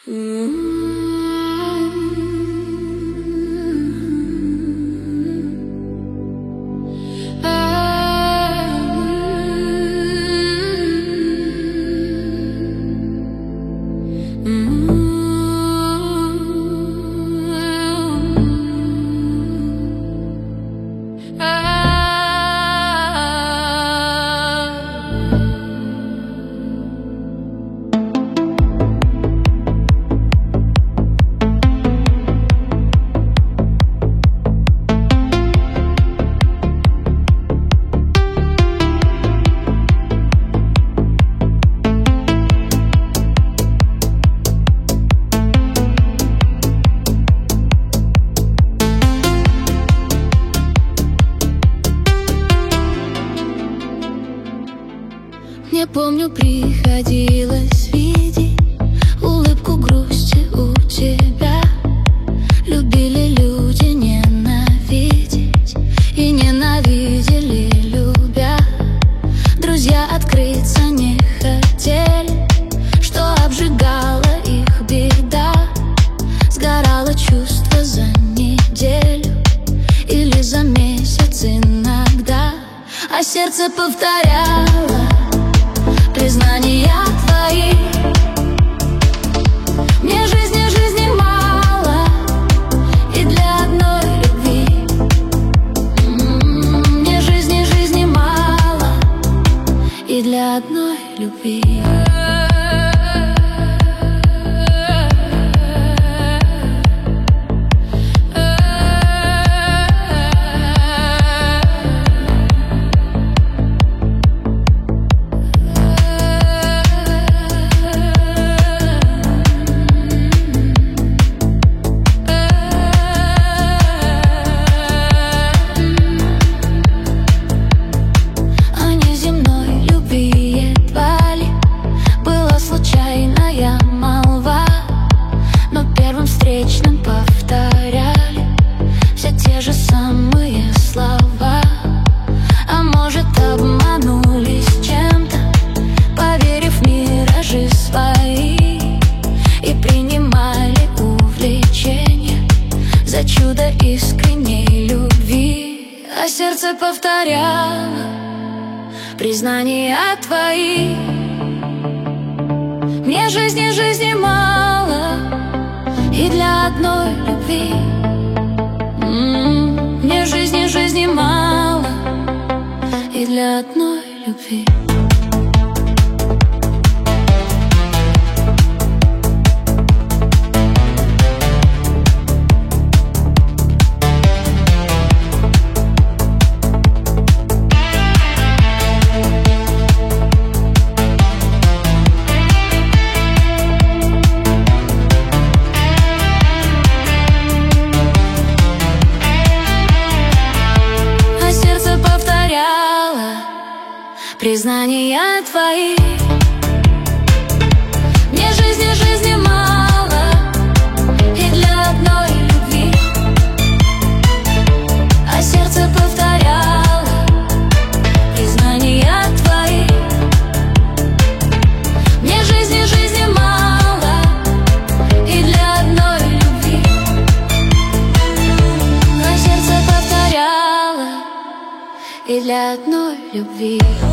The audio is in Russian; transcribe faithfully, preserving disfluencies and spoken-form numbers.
Не помню, приходилось видеть улыбку грусти у тебя. Любили люди ненавидеть и ненавидели, любя. Друзья открыться не хотели, что обжигала их беда. Сгорало чувство за неделю или за месяц иногда, а сердце повторяло признания твои. Мне жизни, жизни мало, и для одной любви. Мне жизни, жизни мало, и для одной любви. Встречным повторяли все те же самые слова. А может, обманулись чем-то, поверив в миражи свои, и принимали увлечение за чудо искренней любви. А сердце повторяло признания твои. Мне жизни, жизни мало, и для одной любви. М-м-м. Мне жизни, жизни мало, и для одной любви. Признания твои. Мне жизни, жизни мало, и для одной любви. А сердце повторяло признания твои. Мне жизни, жизни мало, и для одной любви. А сердце повторяло и для одной любви.